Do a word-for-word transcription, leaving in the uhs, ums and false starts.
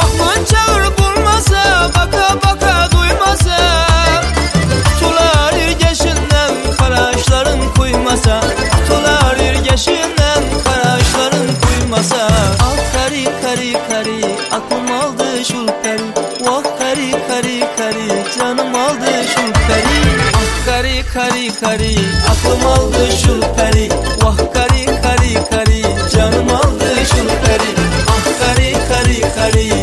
Aklın çağır bulmasa, baka baka duymasa, tutular irgeşinden karaşların kuymasa, tutular irgeşinden karaşların kuymasa. Ah kari kari kari, aklım aldı şul peri. Vah kari kari kari, canım aldı şul peri. Ah kari kari kari, aklım aldı şul peri. Vah kari kari kari, canım aldı şul peri. Ah kari kari kari,